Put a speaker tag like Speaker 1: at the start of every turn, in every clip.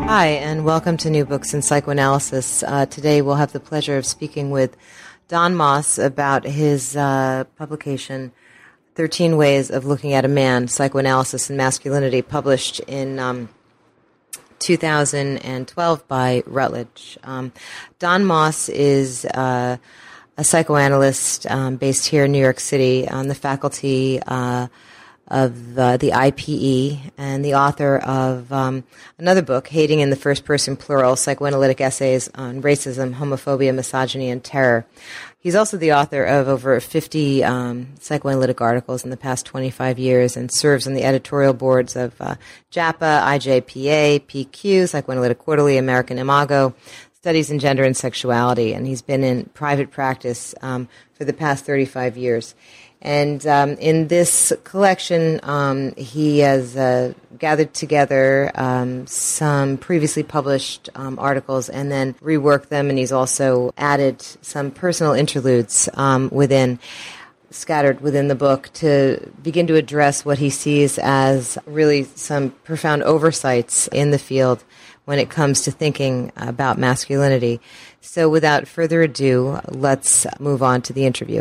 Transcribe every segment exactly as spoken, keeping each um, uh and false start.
Speaker 1: Hi, and welcome to New Books in Psychoanalysis. Uh, today we'll have the pleasure of speaking with Don Moss about his uh, publication, thirteen Ways of Looking at a Man, Psychoanalysis and Masculinity, published in um, two thousand twelve by Routledge. Um, Don Moss is uh, a psychoanalyst um, based here in New York City on the faculty uh of uh, the I P E, and the author of um, another book, Hating in the First Person Plural, Psychoanalytic Essays on Racism, Homophobia, Misogyny, and Terror. He's also the author of over fifty um, psychoanalytic articles in the past twenty-five years and serves on the editorial boards of uh, JAPA, I J P A, P Q, Psychoanalytic Quarterly, American Imago, Studies in Gender and Sexuality, and he's been in private practice um, for the past thirty-five years. And um, in this collection, um, he has uh, gathered together um, some previously published um, articles and then reworked them, and he's also added some personal interludes um, within, scattered within the book, to begin to address what he sees as really some profound oversights in the field when it comes to thinking about masculinity. So without further ado, let's move on to the interview.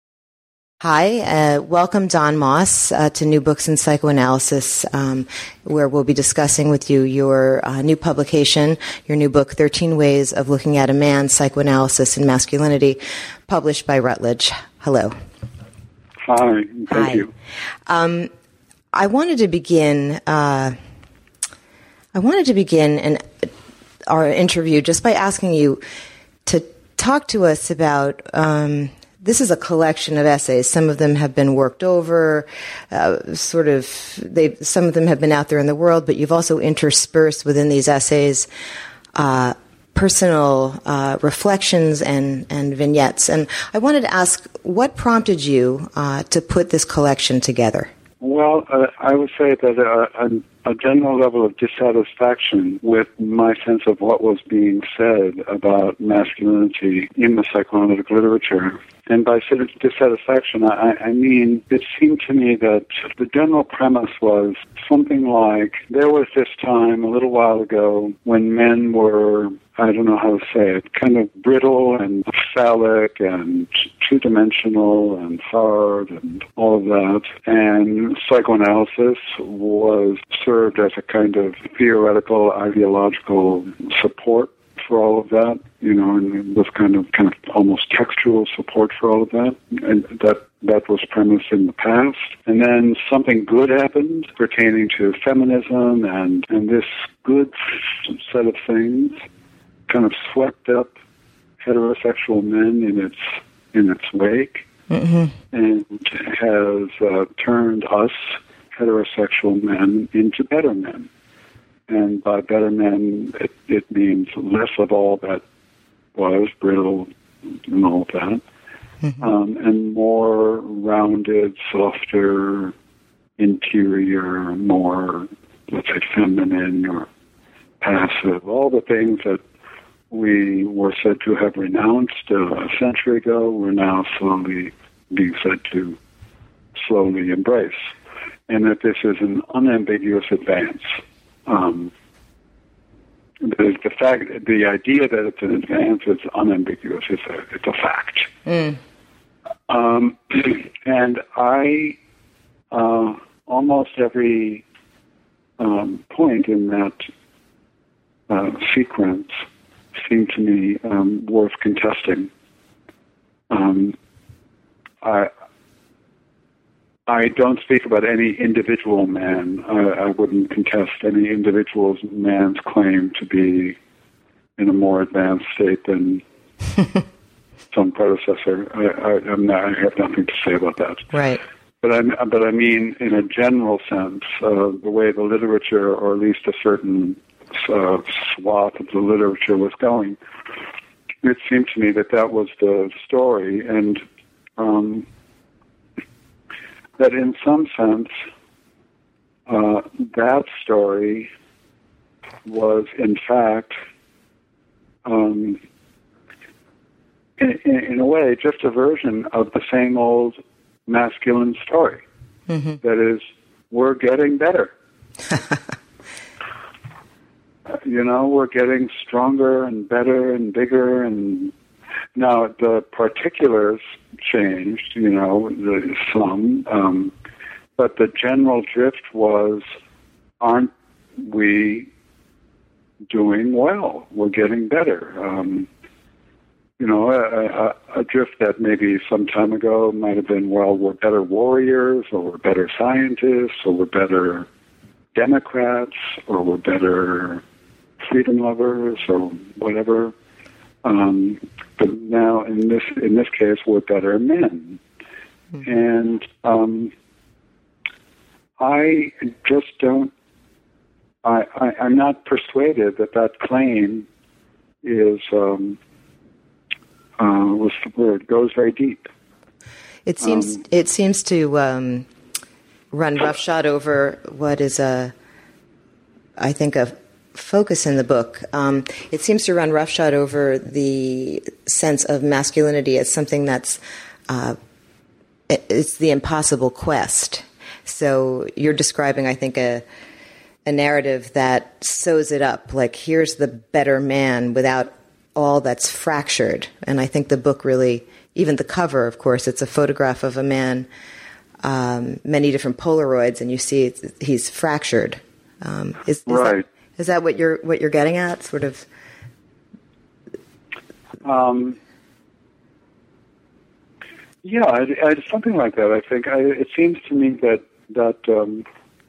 Speaker 1: Hi, uh, welcome Don Moss uh, to New Books in Psychoanalysis, um, where we'll be discussing with you your uh, new publication, your new book, thirteen Ways of Looking at a Man, Psychoanalysis and Masculinity, published by Routledge. Hello.
Speaker 2: Hi, thank
Speaker 1: Hi.
Speaker 2: you.
Speaker 1: Um, I wanted to begin, uh, I wanted to begin an, our interview just by asking you to talk to us about um, this is a collection of essays. Some of them have been worked over, uh, sort of. They some of them have been out there in the world, but you've also interspersed within these essays uh, personal uh, reflections and, and vignettes. And I wanted to ask, what prompted you uh, to put this collection together?
Speaker 2: Well, uh, I would say that uh, a, a general level of dissatisfaction with my sense of what was being said about masculinity in the psychoanalytic literature. And by dissatisfaction, I, I mean, it seemed to me that the general premise was something like, there was this time a little while ago when men were, I don't know how to say it, kind of brittle and phallic and two-dimensional and hard and all of that. And psychoanalysis was served as a kind of theoretical, ideological support for all of that, you know, and it was kind of kind of almost textual support for all of that, and that that was premised in the past. And then something good happened pertaining to feminism, and and this good set of things kind of swept up heterosexual men in its in its wake, mm-hmm. and has uh, turned us heterosexual men into better men. And by better men, it, it means less of all that was brittle and all that, mm-hmm. um, and more rounded, softer, interior, more, let's say, feminine or passive, all the things that we were said to have renounced uh, a century ago, we're now slowly being said to slowly embrace. And that this is an unambiguous advance. Um, the, the fact, the idea that it's an advance is unambiguous. It's a, it's a fact. Mm. Um, and I, uh, almost every um, point in that uh, sequence seemed to me um, worth contesting. Um, I. I don't speak about any individual man. I, I wouldn't contest any individual man's claim to be in a more advanced state than some predecessor. I, I, I'm not, I have nothing to say about that.
Speaker 1: Right.
Speaker 2: But I, but I mean, in a general sense, uh, the way the literature, or at least a certain uh, swath of the literature was going, it seemed to me that that was the story, and um, that in some sense, uh, that story was, in fact, um, in, in a way, just a version of the same old masculine story. Mm-hmm. That is, we're getting better. you know, we're getting stronger and better and bigger, and now the particulars changed, you know, the, some, um, but the general drift was, aren't we doing well? We're getting better. Um, you know, a, a, a drift that maybe some time ago might have been, well, we're better warriors, or we're better scientists, or we're better Democrats, or we're better freedom lovers, or whatever. Um, but now, in this in this case, we're better men, mm-hmm. and um, I just don't. I, I I'm not persuaded that that claim is um, uh, what's the word? Goes very deep.
Speaker 1: It seems um, it seems to um, run roughshod over what is a, I think, a focus in the book. Um, it seems to run roughshod over the sense of masculinity as something that's uh, it's the impossible quest. So you're describing, I think, a a narrative that sews it up. Like, here's the better man without all that's fractured. And I think the book really, even the cover, of course, it's a photograph of a man, um, many different Polaroids, and you see it's, he's fractured. Um, is, is
Speaker 2: right.
Speaker 1: That, is that what you're what you're getting at? Sort of.
Speaker 2: Um, yeah, I, I, something like that. I think I, it seems to me that that um,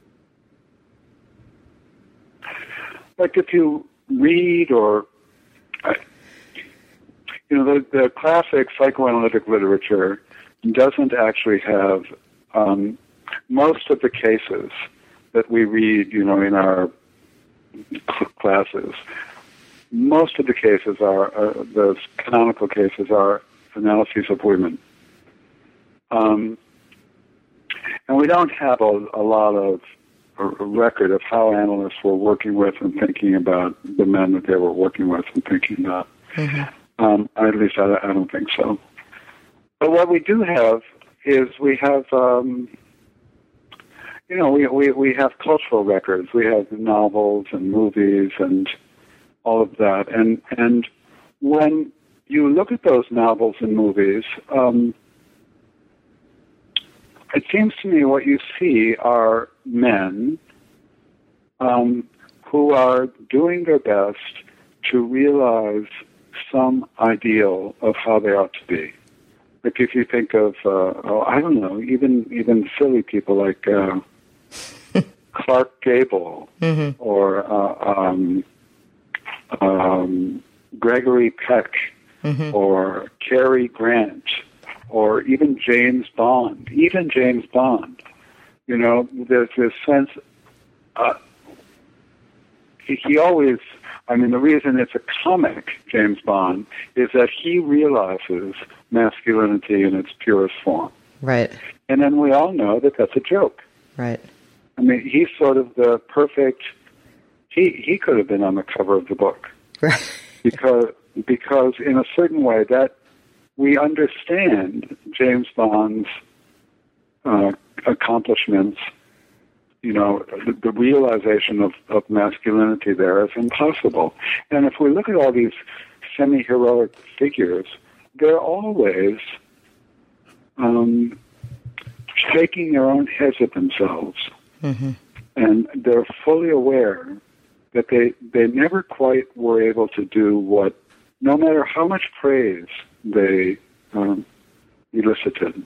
Speaker 2: like if you read or uh, you know the, the classic psychoanalytic literature doesn't actually have um, most of the cases that we read, you know, in our classes. Most of the cases are, uh, the canonical cases are analyses of women. Um, and we don't have a, a lot of a, a record of how analysts were working with and thinking about the men that they were working with and thinking about. Mm-hmm. Um, at least I, I don't think so. But what we do have is we have... Um, You know, we, we we have cultural records. We have novels and movies and all of that. And and when you look at those novels and movies, um, it seems to me what you see are men um, who are doing their best to realize some ideal of how they ought to be. Like if you think of, uh, oh, I don't know, even even silly people like. Uh, Clark Gable, mm-hmm. or uh, um, um, Gregory Peck, mm-hmm. or Cary Grant, or even James Bond. Even James Bond. You know, there's this sense. Uh, he, he always. I mean, the reason it's a comic, James Bond, is that he realizes masculinity in its purest form.
Speaker 1: Right.
Speaker 2: And then we all know that that's a joke.
Speaker 1: Right.
Speaker 2: I mean, he's sort of the perfect. He he could have been on the cover of the book,
Speaker 1: right?
Speaker 2: because because in a certain way that we understand James Bond's uh, accomplishments. You know, the, the realization of, of masculinity there is impossible. And if we look at all these semi-heroic figures, they're always um, shaking their own heads at themselves. Mm-hmm. And they're fully aware that they, they never quite were able to do what, no matter how much praise they um, elicited,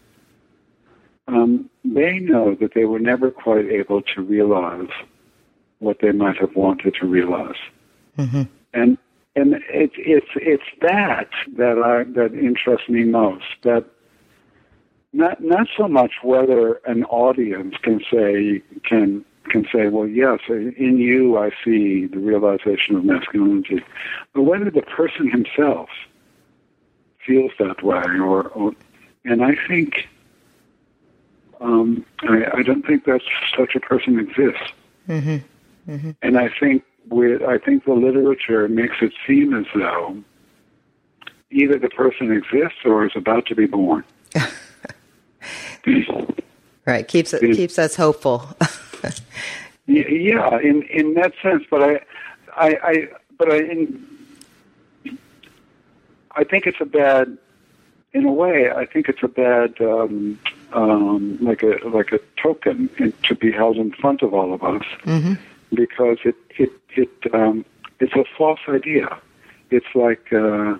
Speaker 2: um, they know that they were never quite able to realize what they might have wanted to realize. Mm-hmm. And and it's it's it's that that I that interests me most. That Not not so much whether an audience can say can can say, well, yes, in you I see the realization of masculinity, but whether the person himself feels that way, or, or and I think um, I, I don't think that such a person exists, mm-hmm. Mm-hmm. and I think with I think the literature makes it seem as though either the person exists or is about to be born.
Speaker 1: Right, keeps it, keeps us hopeful.
Speaker 2: Yeah, in in that sense. But I I, I but I, in, I think it's a bad, in a way, I think it's a bad, um, um, like a like a token in, to be held in front of all of us,
Speaker 1: mm-hmm.
Speaker 2: because it it it um, it's a false idea. It's like uh,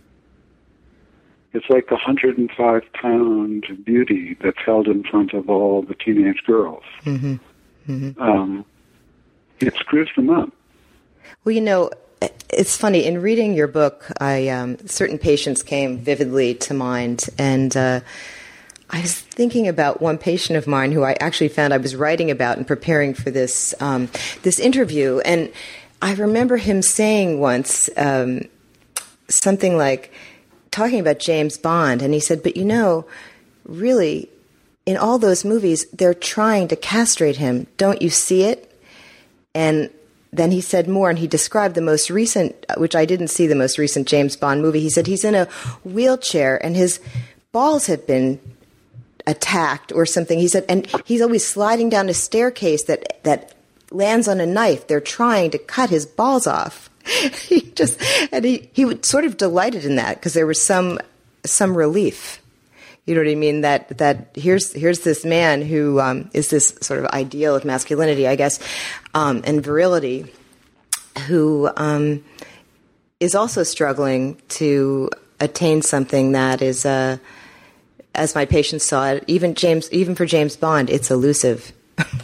Speaker 2: it's like the hundred and five pound beauty that's held in front of all the teenage girls.
Speaker 1: Mm-hmm. Mm-hmm.
Speaker 2: Um, it screws them up.
Speaker 1: Well, you know, it's funny. In reading your book, I um, certain patients came vividly to mind, and uh, I was thinking about one patient of mine who I actually found I was writing about and preparing for this um, this interview, and I remember him saying once um, something like, talking about James Bond, and he said, "But you know, really, in all those movies, they're trying to castrate him. Don't you see it?" And then he said more, and he described the most recent, which I didn't see the most recent James Bond movie. He said he's in a wheelchair, and his balls have been attacked or something. He said, and he's always sliding down a staircase that, that lands on a knife. They're trying to cut his balls off. He just, and he, he was sort of delighted in that because there was some, some relief. You know what I mean? That that here's here's this man who um, is this sort of ideal of masculinity, I guess, um, and virility, who um, is also struggling to attain something that is, uh, as my patients saw it, even James, even for James Bond, it's elusive.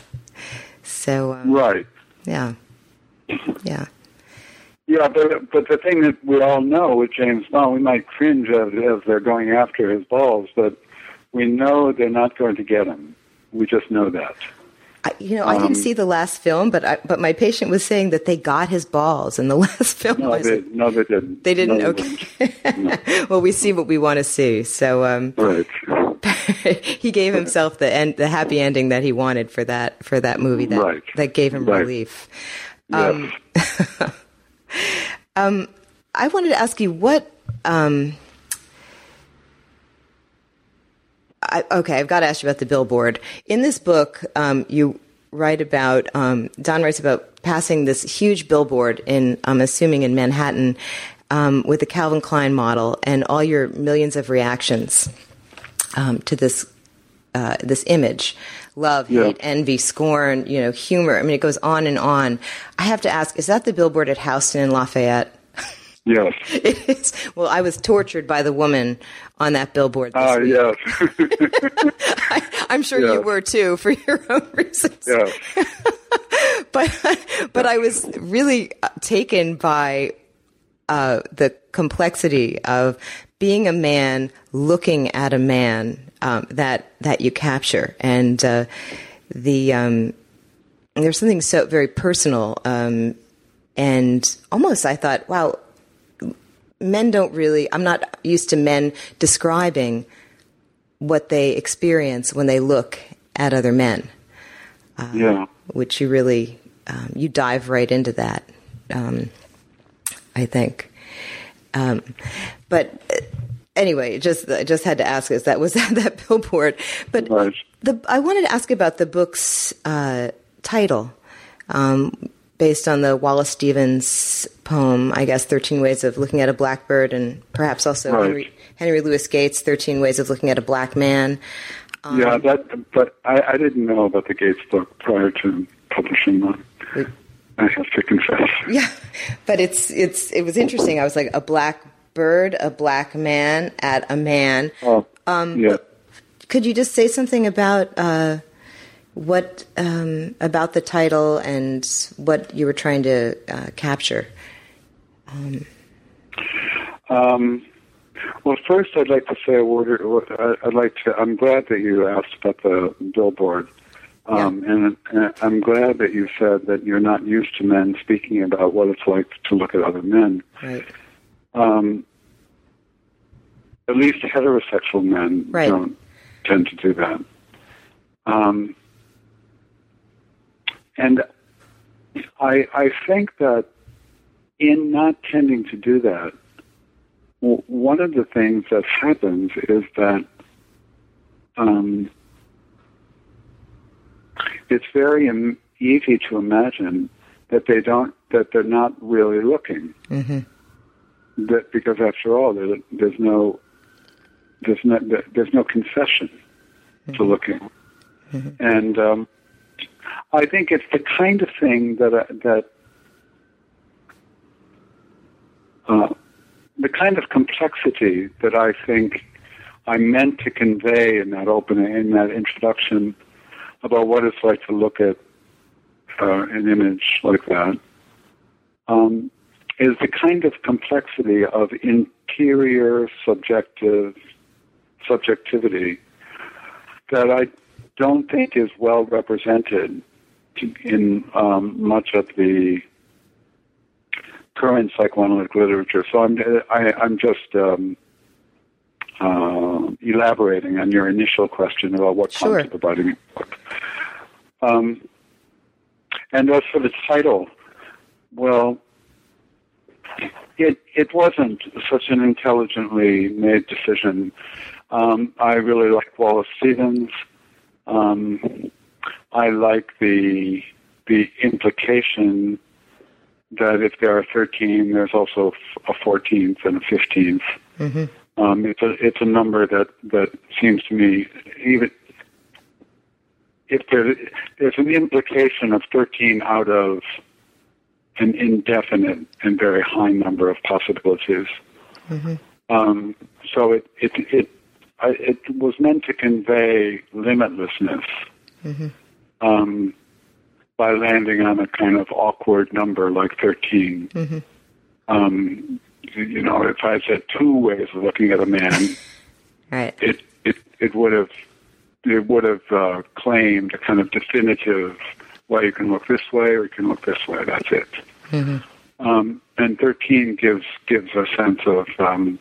Speaker 1: so um,
Speaker 2: right,
Speaker 1: yeah, yeah.
Speaker 2: Yeah, but but the thing that we all know with James Bond, we might cringe as, as they're going after his balls, but we know they're not going to get him. We just know that.
Speaker 1: I, you know, I didn't
Speaker 2: um,
Speaker 1: see the last film, but I, but my patient was saying that they got his balls in the last film.
Speaker 2: No, they, no they didn't.
Speaker 1: They didn't?
Speaker 2: No, they
Speaker 1: okay.
Speaker 2: didn't. No.
Speaker 1: Well, we see what we want to see. So um,
Speaker 2: right.
Speaker 1: he gave himself the end, the happy ending that he wanted for that for that movie that,
Speaker 2: right.
Speaker 1: that gave him
Speaker 2: right.
Speaker 1: relief.
Speaker 2: Yes.
Speaker 1: Um, um, I wanted to ask you what. Um, I, okay, I've got to ask you about the billboard. In this book, um, you write about um, Don writes about passing this huge billboard in, I'm assuming, in Manhattan, um, with the Calvin Klein model, and all your millions of reactions um, to this uh, this image. Love,
Speaker 2: yeah.
Speaker 1: hate, envy, scorn, you know, humor. I mean, it goes on and on. I have to ask, is that the billboard at Houston and Lafayette?
Speaker 2: Yes.
Speaker 1: It is. Well, I was tortured by the woman on that billboard this
Speaker 2: Ah,
Speaker 1: week.
Speaker 2: yes.
Speaker 1: I, I'm sure
Speaker 2: yes.
Speaker 1: you were, too, for your own reasons.
Speaker 2: Yes.
Speaker 1: but, but I was really taken by uh, the complexity of being a man looking at a man um, that that you capture, and uh, the um, there's something so very personal, um, and almost I thought, wow, men don't really. I'm not used to men describing what they experience when they look at other men. Uh,
Speaker 2: yeah,
Speaker 1: which you really um, you dive right into that. Um, I think, um, but. Anyway, just I just had to ask us that was that, that billboard. But
Speaker 2: right.
Speaker 1: the I wanted to ask about the book's uh, title, um, based on the Wallace Stevens poem, I guess, thirteen Ways of Looking at a Blackbird, and perhaps also
Speaker 2: right.
Speaker 1: Henry, Henry Louis Gates' thirteen Ways of Looking at a Black Man. Um,
Speaker 2: yeah, that. But I, I didn't know about the Gates book prior to publishing them. We, I have to confess.
Speaker 1: Yeah, but it's it's it was interesting. I was like, a black bird, a black man at a man.
Speaker 2: Oh,
Speaker 1: um,
Speaker 2: yeah.
Speaker 1: Could you just say something about uh, what um, about the title and what you were trying to uh, capture? Um,
Speaker 2: um, well, first, I'd like to say a word. I'd like to. I'm glad that you asked about the billboard, um, yeah. and, and I'm glad that you said that you're not used to men speaking about what it's like to look at other men.
Speaker 1: Right.
Speaker 2: Um, at least heterosexual men
Speaker 1: right.
Speaker 2: don't tend to do that. Um, and I, I think that in not tending to do that, w- one of the things that happens is that um, it's very im- easy to imagine that they don't that they're not really looking.
Speaker 1: Mm-hmm.
Speaker 2: That because after all, there, there's no there's no there's no concession mm-hmm. to looking, mm-hmm. and um, I think it's the kind of thing that uh, that uh, the kind of complexity that I think I meant to convey in that opening, in that introduction, about what it's like to look at uh, an image like that, um, is the kind of complexity of interior subjective subjectivity that I don't think is well represented in um, much of the current psychoanalytic literature. So I'm I, I'm just um, uh, elaborating on your initial question about what
Speaker 1: sure.
Speaker 2: comes to the body in the book. Um, and as for the title, well, it it wasn't such an intelligently made decision. Um, I really like Wallace Stevens. Um, I like the the implication that if there are thirteen, there's also a fourteenth and a fifteenth. Mm-hmm. Um, it's a it's a number that, that seems to me, even if there, there's an implication of thirteen out of an indefinite and very high number of possibilities. Mm-hmm. Um, so it it it I, it was meant to convey limitlessness. Mm-hmm. Um, by landing on a kind of awkward number like thirteen. Mm-hmm. Um, you know, if I said two ways of looking at a man,
Speaker 1: right.
Speaker 2: it, it it would have it would have uh, claimed a kind of definitive, well, you can look this way or you can look this way. That's it. Mm-hmm. Um, and thirteen gives gives a sense of um,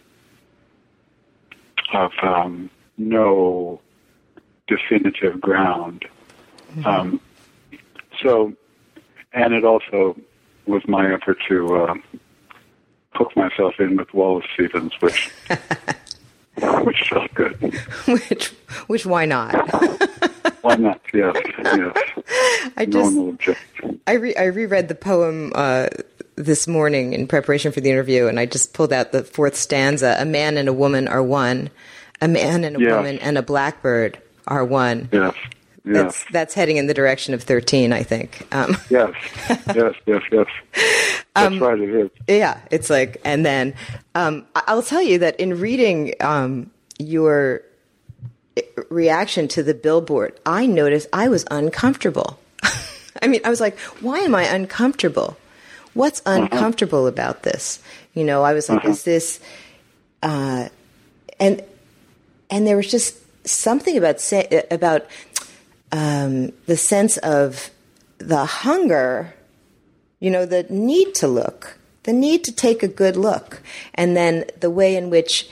Speaker 2: of um, no definitive ground. Mm-hmm. Um, So, and it also was my effort to uh, hook myself in with Wallace Stevens, which which felt good.
Speaker 1: which, which, why not?
Speaker 2: Why not? Yes, yes.
Speaker 1: I just, no I re, I reread the poem uh, this morning in preparation for the interview, and I just pulled out the fourth stanza: "A man and a woman are one. A man and a
Speaker 2: yes.
Speaker 1: woman and a blackbird are one."
Speaker 2: Yes. Yes.
Speaker 1: That's that's heading in the direction of thirteen, I think. Um,
Speaker 2: yes, yes, yes, yes. That's um, right, it is.
Speaker 1: Yeah, it's like, and then um, I'll tell you that in reading um, your reaction to the billboard, I noticed I was uncomfortable. I mean, I was like, why am I uncomfortable? What's uncomfortable uh-huh. about this? You know, I was like, uh-huh. is this, uh, and and there was just something about say, about. Um, the sense of the hunger, you know, the need to look, the need to take a good look, and then the way in which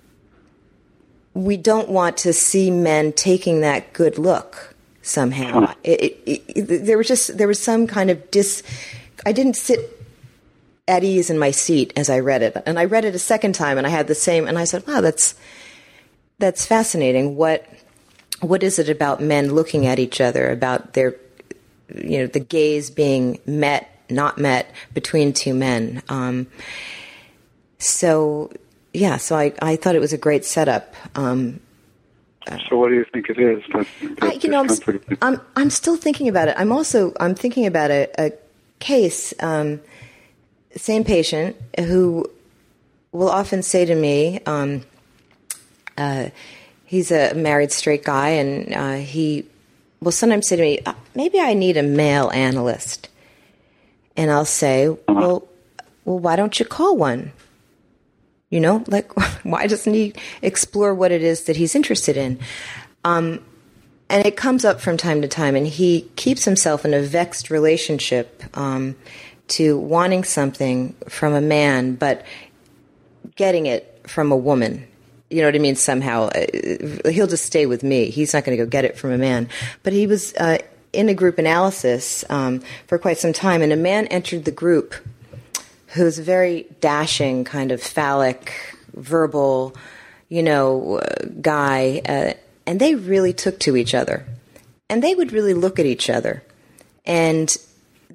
Speaker 1: we don't want to see men taking that good look somehow. Huh. It, it, it, there was just there was some kind of dis. I didn't sit at ease in my seat as I read it, and I read it a second time, and I had the same, and I said, "Wow, that's that's fascinating." What What is it about men looking at each other, about their, you know, the gaze being met, not met between two men? Um, so, yeah, so I, I thought it was a great setup. Um,
Speaker 2: so what do you think it is? That, that
Speaker 1: I, you know, I'm, I'm, I'm still thinking about it. I'm also, I'm thinking about a, a case, um, same patient who will often say to me, um, uh, he's a married straight guy, and uh, he will sometimes say to me, maybe I need a male analyst. And I'll say, well, well, why don't you call one? You know, like, why doesn't he explore what it is that he's interested in? Um, and it comes up from time to time, and he keeps himself in a vexed relationship um, to wanting something from a man, but getting it from a woman. You know what I mean? Somehow, uh, he'll just stay with me. He's not going to go get it from a man. But he was uh, in a group analysis um, for quite some time, and a man entered the group who's a very dashing, kind of phallic, verbal, you know, uh, guy, uh, and they really took to each other. And they would really look at each other. And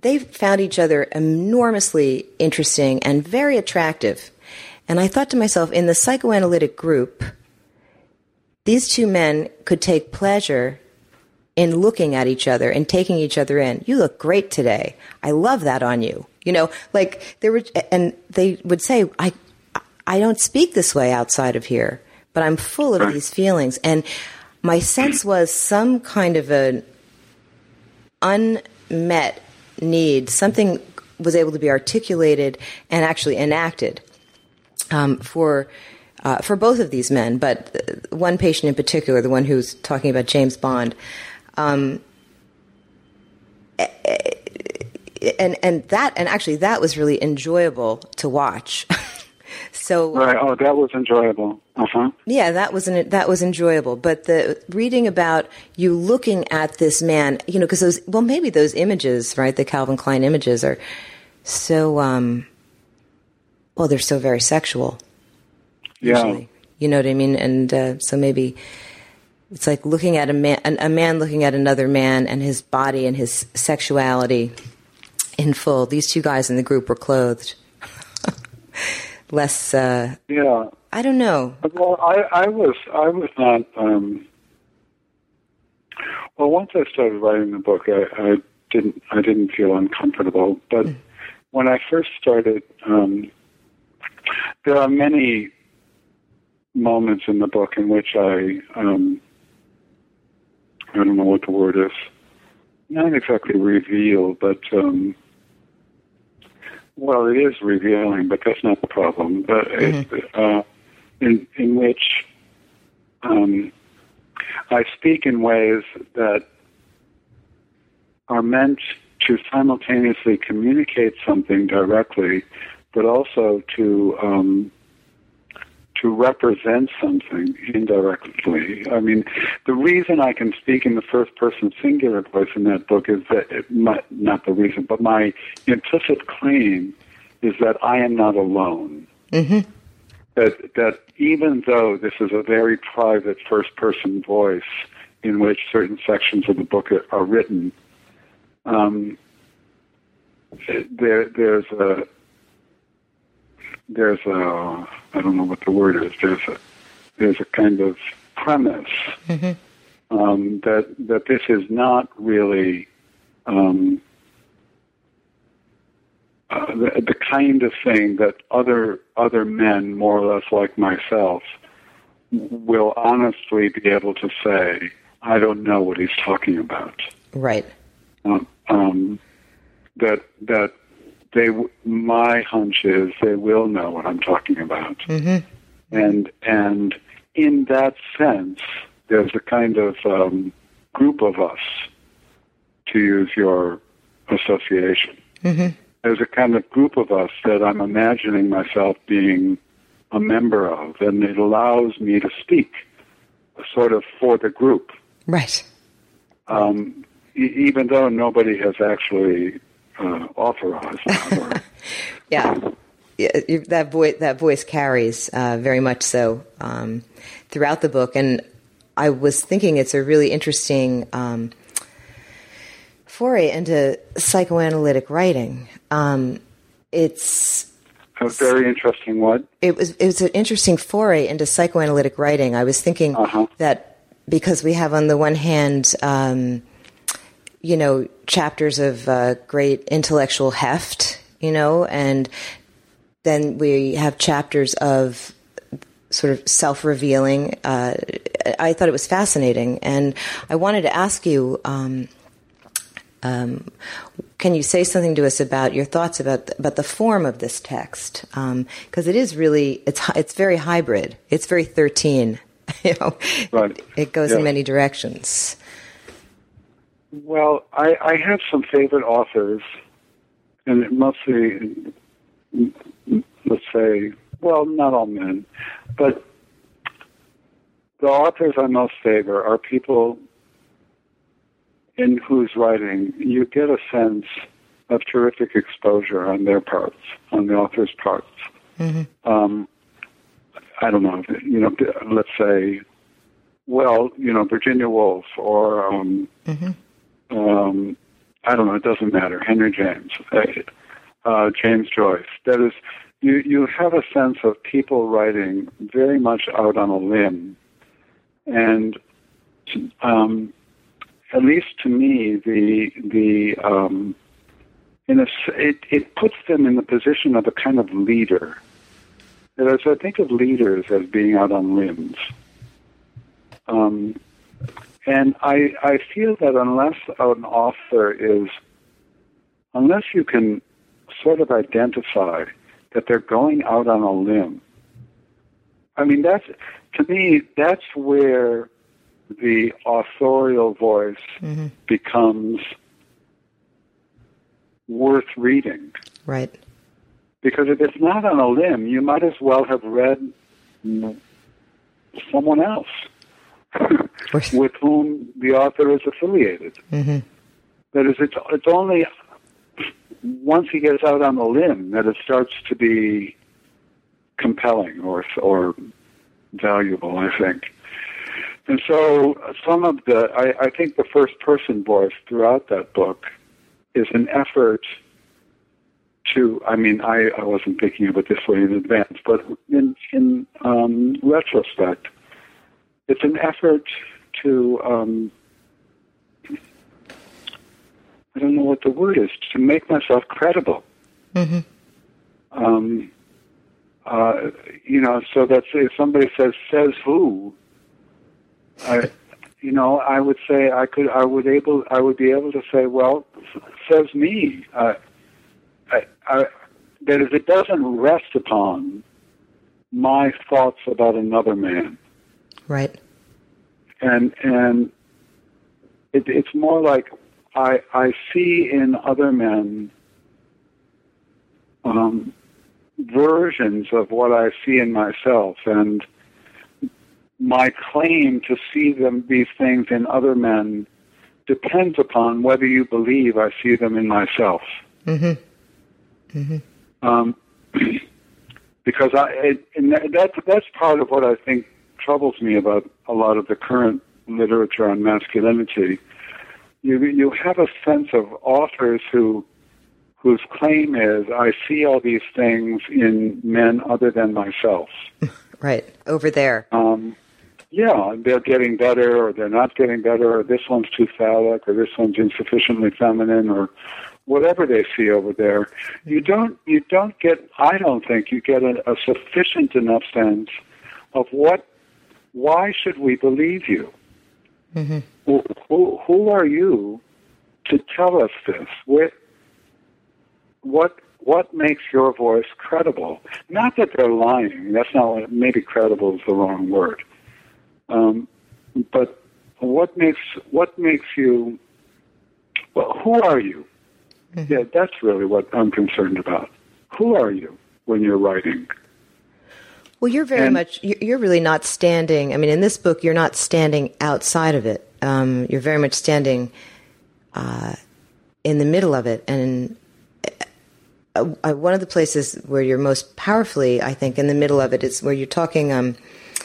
Speaker 1: they found each other enormously interesting and very attractive. And I thought to myself, in the psychoanalytic group, these two men could take pleasure in looking at each other and taking each other in. You look great today. I love that on you. You know, like they were, and they would say, I, I don't speak this way outside of here, but I'm full of these feelings. And my sense was some kind of an unmet need, something was able to be articulated and actually enacted um, for uh, for both of these men, but one patient in particular, the one who's talking about James Bond, um, and and that and actually that was really enjoyable to watch. So
Speaker 2: right, oh, that was enjoyable. Uh huh.
Speaker 1: Yeah, that was an, that was enjoyable. But the reading about you looking at this man, you know, because those well, maybe those images, right? The Calvin Klein images are so um, well, they're so very sexual.
Speaker 2: Yeah.
Speaker 1: Usually. You know what I mean? And uh, so maybe it's like looking at a man, a man looking at another man and his body and his sexuality in full. These two guys in the group were clothed. Less, uh,
Speaker 2: yeah.
Speaker 1: I don't know.
Speaker 2: Well, I, I was, I was not. Um, well, once I started writing the book, I, I didn't, I didn't feel uncomfortable. But mm. when I first started, um, there are many moments in the book in which I, um, I don't know what the word is, not exactly reveal, but. Um, Well, it is revealing, but that's not the problem. But mm-hmm. it, uh, in in which um, I speak in ways that are meant to simultaneously communicate something directly, but also to um, to represent something indirectly. I mean, the reason I can speak in the first-person singular voice in that book is that, it, my, not the reason, but my implicit claim is that I am not alone.
Speaker 1: Mm-hmm.
Speaker 2: That that even though this is a very private first-person voice in which certain sections of the book are, are written, um, there there's a there's a I don't know what the word is. There's a there's a kind of premise
Speaker 1: mm-hmm.
Speaker 2: um, that that this is not really um, uh, the, the kind of thing that other other men, more or less like myself, will honestly be able to say, I don't know what he's talking about.
Speaker 1: Right.
Speaker 2: Um, um, that that. They, my hunch is they will know what I'm talking about.
Speaker 1: Mm-hmm.
Speaker 2: And and in that sense, there's a kind of um, group of us, to use your association.
Speaker 1: Mm-hmm.
Speaker 2: There's a kind of group of us that I'm imagining myself being a member of, and it allows me to speak sort of for the group.
Speaker 1: Right.
Speaker 2: Um, e- even though nobody has actually... Uh, authorized.
Speaker 1: yeah. yeah, that voice that voice carries uh, very much so um, throughout the book, and I was thinking it's a really interesting um, foray into psychoanalytic writing. Um, it's
Speaker 2: a very interesting what?
Speaker 1: It was it was an interesting foray into psychoanalytic writing. I was thinking
Speaker 2: uh-huh.
Speaker 1: that because we have on the one hand. Um, you know, chapters of uh, great intellectual heft, you know, and then we have chapters of sort of self-revealing. Uh, I thought it was fascinating, and I wanted to ask you, um, um, can you say something to us about your thoughts about the, about the form of this text? Because um, it is really, it's it's very hybrid. It's very thirteen, you know.
Speaker 2: Right.
Speaker 1: It, it goes
Speaker 2: yeah.
Speaker 1: in many directions.
Speaker 2: Well, I, I have some favorite authors, and mostly, let's say, well, not all men, but the authors I most favor are people in whose writing you get a sense of terrific exposure on their parts, on the author's parts.
Speaker 1: Mm-hmm.
Speaker 2: Um, I don't know, you know, let's say, well, you know, Virginia Woolf or... Um,
Speaker 1: mm-hmm.
Speaker 2: Um, I don't know, it doesn't matter, Henry James, uh, James Joyce. That is, you, you have a sense of people writing very much out on a limb. And um, at least to me, the the um, in a, it, it puts them in the position of a kind of leader. That is, I think of leaders as being out on limbs. Um, and I, I feel that unless an author is, unless you can sort of identify that they're going out on a limb, I mean, that's, to me, that's where the authorial voice mm-hmm. becomes worth reading.
Speaker 1: Right.
Speaker 2: Because if it's not on a limb, you might as well have read someone else with whom the author is affiliated. Mm-hmm. That is, it's, it's only once he gets out on the limb that it starts to be compelling or or valuable, I think. And so some of the, I, I think the first person voice throughout that book is an effort to, I mean, I, I wasn't thinking of it this way in advance, but in, in um, retrospect, it's an effort to, um, I don't know what the word is, to make myself credible. Mm-hmm. Um, uh, you know, so that if somebody says, says who, I, you know, I would say I could, I would able, I would be able to say, well, says me. Uh, I, I, that is, it doesn't rest upon my thoughts about another man.
Speaker 1: Right.
Speaker 2: And and it, it's more like I I see in other men um, versions of what I see in myself, and my claim to see them these things in other men depends upon whether you believe I see them in myself. Mm-hmm. Mm-hmm. Um, because I, it, and that, that's part of what I think troubles me about a lot of the current literature on masculinity. You you have a sense of authors who whose claim is, I see all these things in men other than myself.
Speaker 1: Right, over there.
Speaker 2: Um, yeah, they're getting better, or they're not getting better, or this one's too phallic, or this one's insufficiently feminine, or whatever they see over there. You don't, you don't get, I don't think you get a, a sufficient enough sense of what, why should we believe you? Mm-hmm. Who, who, who are you to tell us this? What, what, what makes your voice credible? Not that they're lying. That's not what, maybe credible is the wrong word. Um, but what makes, what makes you, well, who are you? Mm-hmm. Yeah, that's really what I'm concerned about. Who are you when you're writing?
Speaker 1: Well, you're very and, much, you're really not standing, I mean, in this book, you're not standing outside of it. Um, you're very much standing uh, in the middle of it. And uh, uh, one of the places where you're most powerfully, I think, in the middle of it is where you're talking um,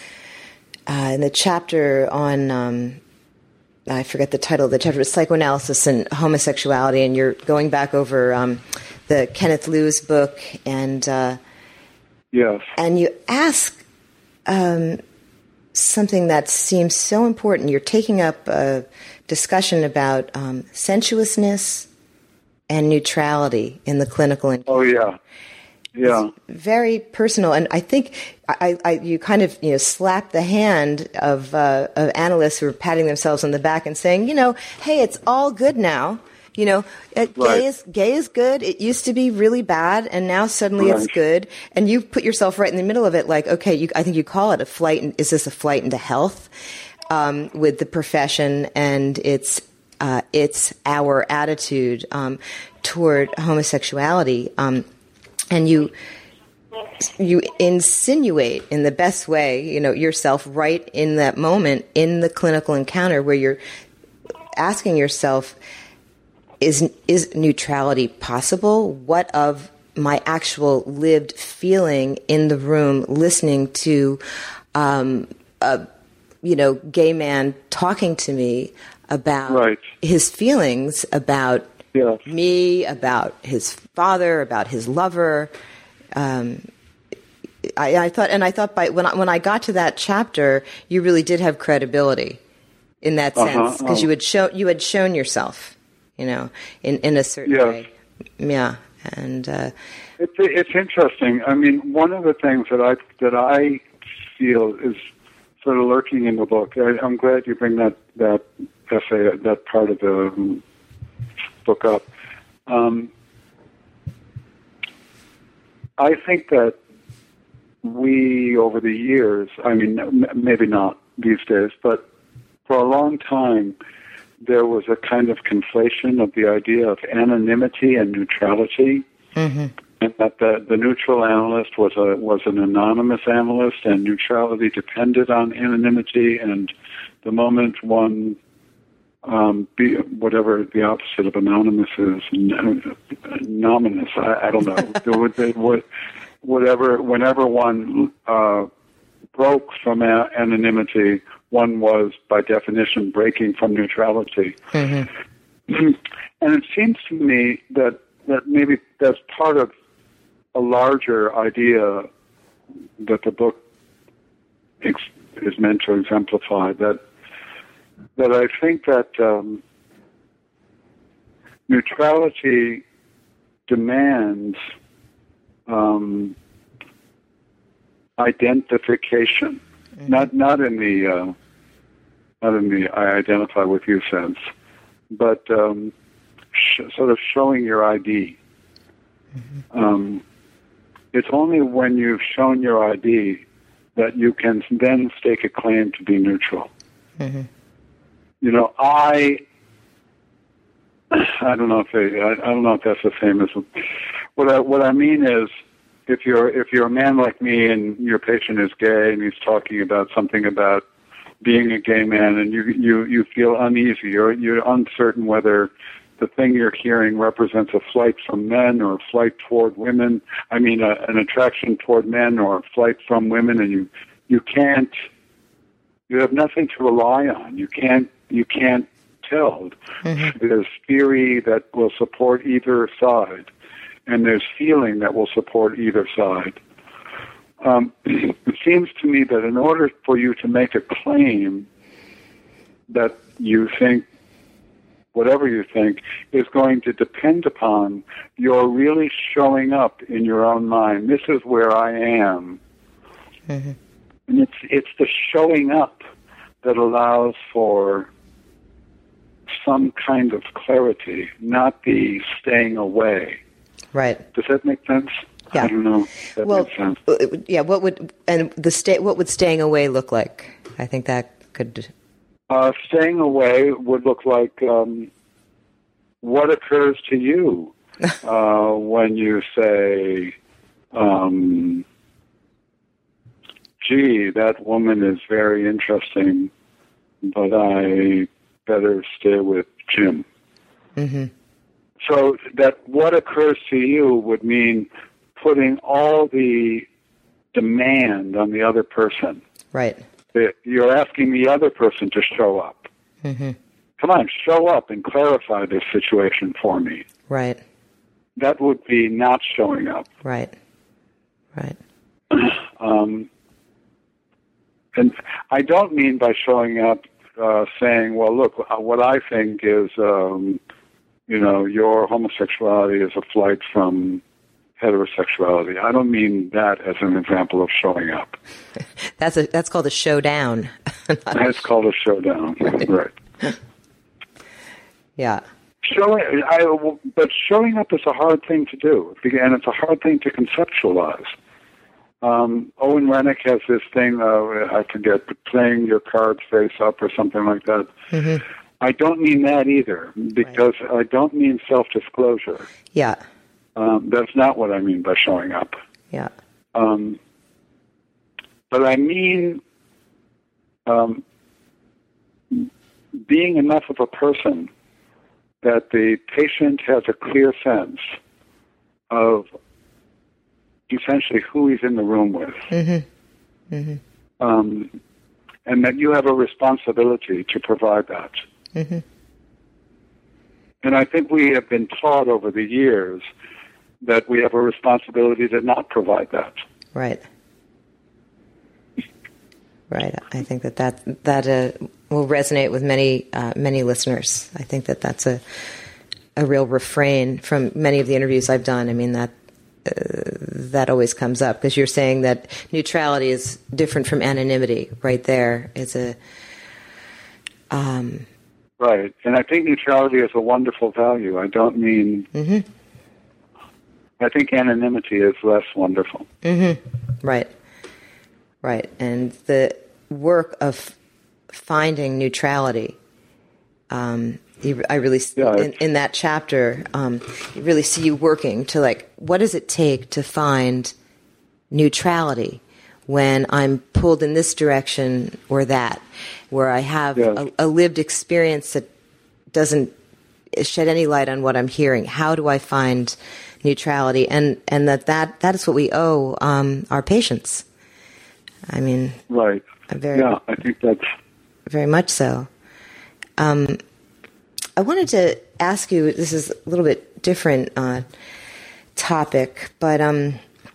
Speaker 1: uh, in the chapter on, um, I forget the title of the chapter, it's Psychoanalysis and Homosexuality, and you're going back over um, the Kenneth Lewis book, and uh,
Speaker 2: yes,
Speaker 1: and you ask um, something that seems so important. You're taking up a discussion about um, sensuousness and neutrality in the clinical encounter.
Speaker 2: Oh yeah, yeah,
Speaker 1: it's very personal, and I think I, I you kind of you know slap the hand of uh, of analysts who are patting themselves on the back and saying, you know, hey, it's all good now. You know, right. gay is gay is good. It used to be really bad, and now suddenly right. it's good. And you put yourself right in the middle of it. Like, okay, you, I think you call it a flight. In, is this a flight into health um, with the profession? And it's uh, it's our attitude um, toward homosexuality. Um, and you you insinuate in the best way, you know, yourself right in that moment in the clinical encounter where you're asking yourself, Is is neutrality possible? What of my actual lived feeling in the room, listening to, um, a you know, gay man talking to me about
Speaker 2: right.
Speaker 1: his feelings about
Speaker 2: yeah.
Speaker 1: me, about his father, about his lover. Um, I, I thought, and I thought by when I, when I got to that chapter, you really did have credibility in that sense, because
Speaker 2: uh-huh. oh.
Speaker 1: you had shown you had shown yourself, you know, in, in a certain
Speaker 2: yes.
Speaker 1: way. Yeah, and uh,
Speaker 2: it's it's interesting. I mean, one of the things that I that I feel is sort of lurking in the book. I, I'm glad you bring that that essay, that part of the um, book up. Um, I think that we, over the years, I mean, m- maybe not these days, but for a long time, there was a kind of conflation of the idea of anonymity and neutrality,
Speaker 1: mm-hmm.
Speaker 2: and that the, the neutral analyst was a was an anonymous analyst, and neutrality depended on anonymity. And the moment one, um, be, whatever the opposite of anonymous is, n- nominous, I, I don't know, there would, there would, whatever, whenever one uh, broke from a- anonymity, one was, by definition, breaking from neutrality.
Speaker 1: Mm-hmm.
Speaker 2: And it seems to me that, that maybe that's part of a larger idea that the book ex- is meant to exemplify, that that I think that um, neutrality demands um, identification, mm-hmm. not not in the uh, not in the I identify with you sense, but um, sh- sort of showing your I D. Mm-hmm. Um, it's only when you've shown your I D that you can then stake a claim to be neutral.
Speaker 1: Mm-hmm.
Speaker 2: You know, I I don't know if they, I, I don't know if that's the same as what I what I mean is, if you're if you're a man like me and your patient is gay and he's talking about something about being a gay man, and you you you feel uneasy, you're you're uncertain whether the thing you're hearing represents a flight from men or a flight toward women. I mean, a, an attraction toward men or a flight from women, and you you can't, you have nothing to rely on. You can't you can't tell. Mm-hmm. There's theory that will support either side, and there's feeling that will support either side. Um, it seems to me that in order for you to make a claim that you think, whatever you think, is going to depend upon your really showing up in your own mind. This is where I am. Mm-hmm. And it's it's the showing up that allows for some kind of clarity, not the staying away.
Speaker 1: Right.
Speaker 2: Does that make sense?
Speaker 1: Yeah.
Speaker 2: I don't know if that
Speaker 1: well,
Speaker 2: makes sense.
Speaker 1: Yeah, what would, and the sta- what would staying away look like? I think that could...
Speaker 2: Uh, staying away would look like um, what occurs to you uh, when you say, um, gee, that woman is very interesting, but I better stay with Jim.
Speaker 1: Mm-hmm.
Speaker 2: So that what occurs to you would mean putting all the demand on the other person.
Speaker 1: Right.
Speaker 2: You're asking the other person to show up.
Speaker 1: Mm-hmm.
Speaker 2: Come on, show up and clarify this situation for me.
Speaker 1: Right.
Speaker 2: That would be not showing up.
Speaker 1: Right. Right.
Speaker 2: um, and I don't mean by showing up uh, saying, well, look, what I think is, um, you know, your homosexuality is a flight from heterosexuality. I don't mean that as an example of showing up.
Speaker 1: That's a that's called a showdown.
Speaker 2: That's called a showdown, right?
Speaker 1: Yeah.
Speaker 2: Showing, I, but showing up is a hard thing to do, and it's a hard thing to conceptualize. Um, Owen Rennick has this thing, uh, I forget, playing your cards face up or something like that. Mm-hmm. I don't mean that either, because right. I don't mean self-disclosure.
Speaker 1: Yeah.
Speaker 2: Um, that's not what I mean by showing up.
Speaker 1: Yeah.
Speaker 2: Um, but I mean um, being enough of a person that the patient has a clear sense of essentially who he's in the room with. Mm-hmm. Mm-hmm. Um, and that you have a responsibility to provide that.
Speaker 1: Mm-hmm.
Speaker 2: And I think we have been taught over the years that we have a responsibility to not provide that.
Speaker 1: Right. Right. I think that that, that uh, will resonate with many uh, many listeners. I think that that's a a real refrain from many of the interviews I've done. I mean, that uh, that always comes up because you're saying that neutrality is different from anonymity. Right there is a... Um,
Speaker 2: right. And I think neutrality is a wonderful value. I don't mean...
Speaker 1: Mm-hmm.
Speaker 2: I think anonymity is less wonderful.
Speaker 1: Mm-hmm. Right. Right. And the work of finding neutrality, um, you, I really,
Speaker 2: yeah,
Speaker 1: in, in that chapter, um, you really see you working to like, what does it take to find neutrality when I'm pulled in this direction or that, where I have
Speaker 2: yeah.
Speaker 1: a, a lived experience that doesn't shed any light on what I'm hearing? How do I find neutrality? And, and that, that, that is what we owe um, our patients. I mean,
Speaker 2: right.
Speaker 1: Very,
Speaker 2: yeah, I think that's
Speaker 1: very much so. Um, I wanted to ask you, this is a little bit different uh, topic, but um,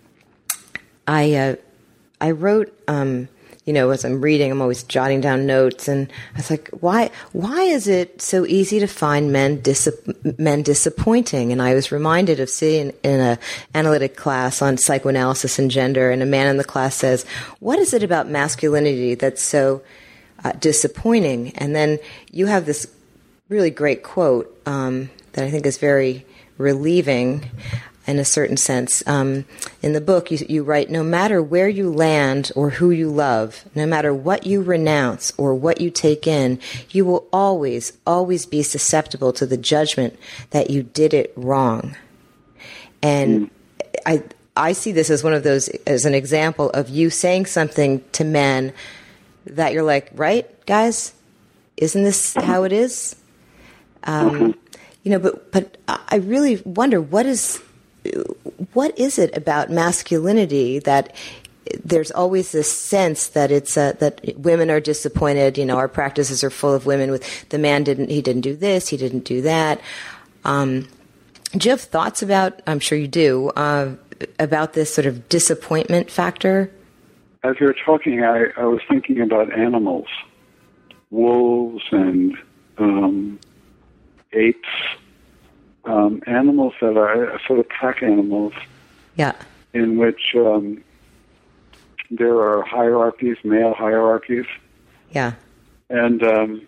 Speaker 1: I uh, I wrote, um, you know, as I'm reading, I'm always jotting down notes, and I was like, why why is it so easy to find men dis- men disappointing? And I was reminded of sitting in a analytic class on psychoanalysis and gender, and a man in the class says, what is it about masculinity that's so uh, disappointing? And then you have this really great quote um, that I think is very relieving in a certain sense. Um, in the book, you, you write, no matter where you land or who you love, no matter what you renounce or what you take in, you will always, always be susceptible to the judgment that you did it wrong. And I, I see this as one of those, as an example of you saying something to men that you're like, right, guys? Isn't this how it is? Um, you know, but, but I really wonder, what is... what is it about masculinity that there's always this sense that it's uh, that women are disappointed? You know, our practices are full of women with the man didn't he didn't do this, he didn't do that. Um, do you have thoughts about? I'm sure you do uh, about this sort of disappointment factor.
Speaker 2: As you were talking, I, I was thinking about animals, wolves and um, apes. Um, animals that are sort of pack animals,
Speaker 1: yeah,
Speaker 2: in which um, there are hierarchies, male hierarchies,
Speaker 1: yeah,
Speaker 2: and um,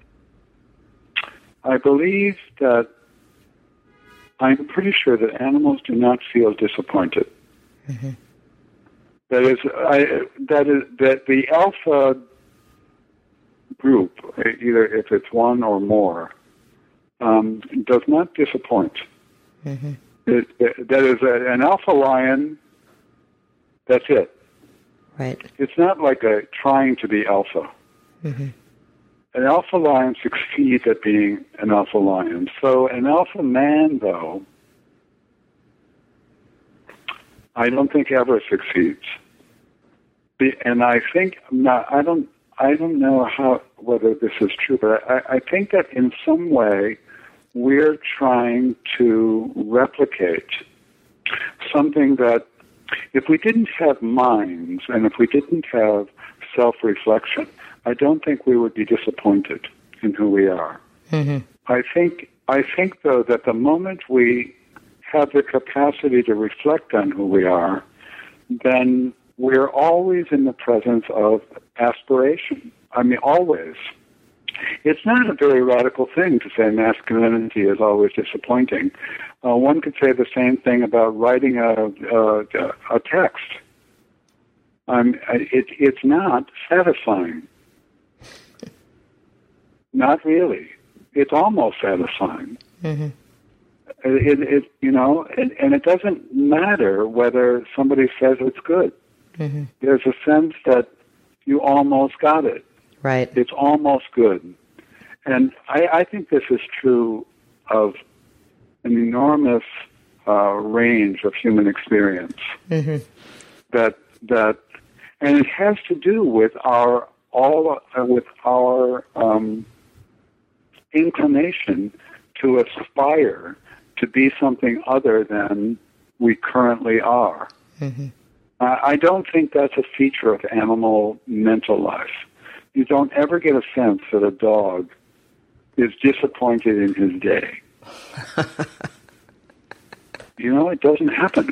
Speaker 2: I believe that I'm pretty sure that animals do not feel disappointed.
Speaker 1: Mm-hmm.
Speaker 2: That is, I, that is that the alpha group, either if it's one or more, Um, does not disappoint.
Speaker 1: Mm-hmm.
Speaker 2: It, it, that is a, an alpha lion. That's it.
Speaker 1: Right.
Speaker 2: It's not like a trying to be alpha.
Speaker 1: Mm-hmm.
Speaker 2: An alpha lion succeeds at being an alpha lion. So an alpha man, though, I don't think ever succeeds. The, and I think not. I don't. I don't know how whether this is true, but I, I think that in some way we're trying to replicate something that if we didn't have minds and if we didn't have self-reflection, I don't think we would be disappointed in who we are.
Speaker 1: Mm-hmm.
Speaker 2: I think, I think, though, that the moment we have the capacity to reflect on who we are, then we're always in the presence of aspiration. I mean, always. It's not a very radical thing to say masculinity is always disappointing. Uh, one could say the same thing about writing a, a, a text. Um, it, it's not satisfying. Not really. It's almost satisfying.
Speaker 1: Mm-hmm.
Speaker 2: It, it, you know, and, and it doesn't matter whether somebody says it's good.
Speaker 1: Mm-hmm.
Speaker 2: There's a sense that you almost got it.
Speaker 1: Right.
Speaker 2: It's almost good. And I, I think this is true of an enormous uh, range of human experience.
Speaker 1: Mm-hmm.
Speaker 2: That that, and it has to do with our all uh, with our um, inclination to aspire to be something other than we currently are. Mm-hmm. Uh, I don't think that's a feature of animal mental life. You don't ever get a sense that a dog is disappointed in his day. You know, it doesn't happen.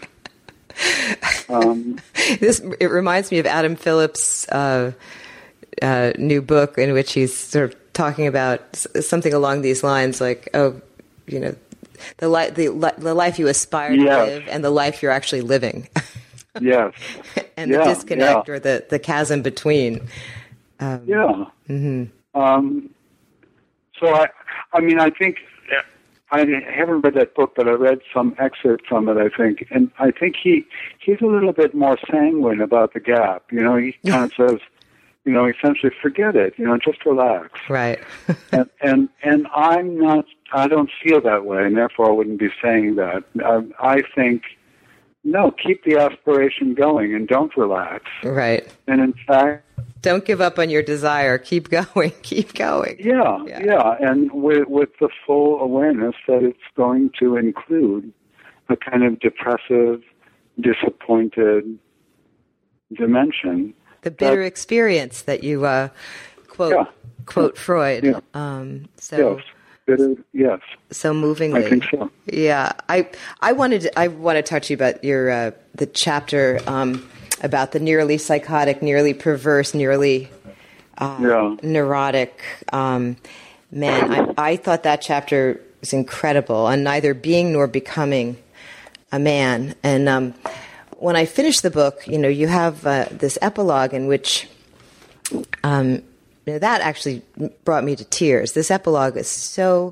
Speaker 2: Um,
Speaker 1: this it reminds me of Adam Phillips' uh, uh, new book, in which he's sort of talking about something along these lines, like, oh, you know, the li- the li- the life you aspire to
Speaker 2: yes.
Speaker 1: live and the life you're actually living.
Speaker 2: Yes.
Speaker 1: And
Speaker 2: yeah,
Speaker 1: the disconnect
Speaker 2: yeah.
Speaker 1: or the, the chasm between. Um,
Speaker 2: yeah.
Speaker 1: Mm-hmm.
Speaker 2: Um, so I, I mean, I think I haven't read that book, but I read some excerpt from it, I think, and I think he he's a little bit more sanguine about the gap. You know, he kind of says, you know, essentially, forget it. You know, just relax.
Speaker 1: Right.
Speaker 2: and, and and I'm not. I don't feel that way, and therefore I wouldn't be saying that. I, I think. No, keep the aspiration going and don't relax.
Speaker 1: Right.
Speaker 2: And in fact,
Speaker 1: don't give up on your desire. Keep going. Keep going.
Speaker 2: Yeah, yeah, yeah. And with, with the full awareness that it's going to include a kind of depressive, disappointed dimension.
Speaker 1: The bitter
Speaker 2: that,
Speaker 1: experience that you uh, quote
Speaker 2: yeah,
Speaker 1: quote Freud.
Speaker 2: Yeah.
Speaker 1: Um, so.
Speaker 2: Yes. Bitter, yes.
Speaker 1: So movingly.
Speaker 2: I think so.
Speaker 1: Yeah. I I wanted to, I want to talk to you about your uh, the chapter um, about the nearly psychotic, nearly perverse, nearly uh,
Speaker 2: yeah.
Speaker 1: neurotic um, man. I, I thought that chapter was incredible on neither being nor becoming a man. And um, when I finished the book, you know, you have uh, this epilogue in which um, you know, that actually brought me to tears. This epilogue is so,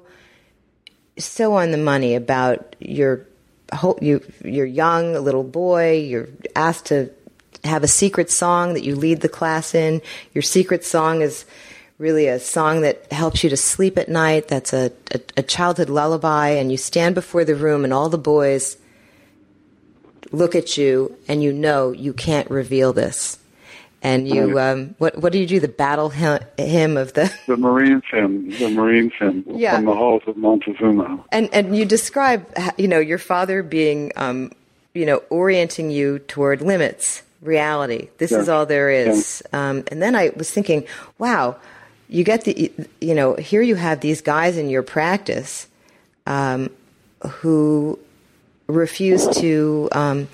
Speaker 1: so on the money about your whole, you, you're young, a little boy, you're asked to have a secret song that you lead the class in. Your secret song is really a song that helps you to sleep at night. That's a, a, a childhood lullaby, and you stand before the room and all the boys look at you and you know you can't reveal this. And you, um, what what do you do? The battle hymn of the
Speaker 2: the Marines hymn, the Marines hymn
Speaker 1: yeah.
Speaker 2: from the halls of Montezuma.
Speaker 1: And and you describe, you know, your father being, um, you know, orienting you toward limits, reality. This yeah. is all there is. Yeah. Um, and then I was thinking, wow, you get the, you know, here you have these guys in your practice um, who refuse to. Um,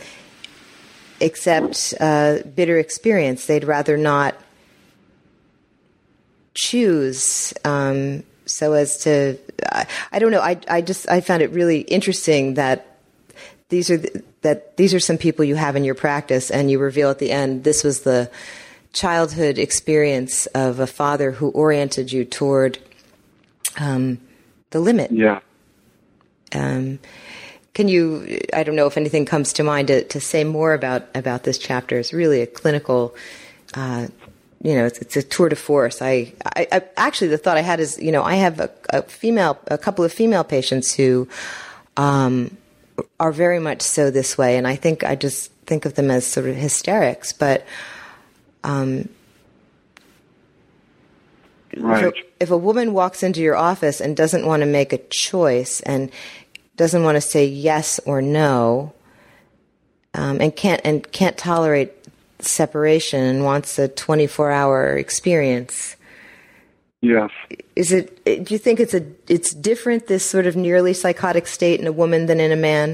Speaker 1: accept uh, bitter experience. They'd rather not choose um, so as to, I, I don't know, I, I just, I found it really interesting that these are, the, that these are some people you have in your practice, and you reveal at the end, this was the childhood experience of a father who oriented you toward um, the limit.
Speaker 2: Yeah.
Speaker 1: Um, Can you, I don't know if anything comes to mind to, to say more about, about this chapter. It's really a clinical, uh, you know, it's, it's a tour de force. I, I, I actually, the thought I had is, you know, I have a, a female, a couple of female patients who um, are very much so this way. And I think I just think of them as sort of hysterics. But um,
Speaker 2: right.
Speaker 1: if, if a woman walks into your office and doesn't want to make a choice and doesn't want to say yes or no, um, and can't and can't tolerate separation and wants a twenty-four hour experience.
Speaker 2: Yes.
Speaker 1: Is it? Do you think it's a it's different, this sort of nearly psychotic state in a woman than in a man?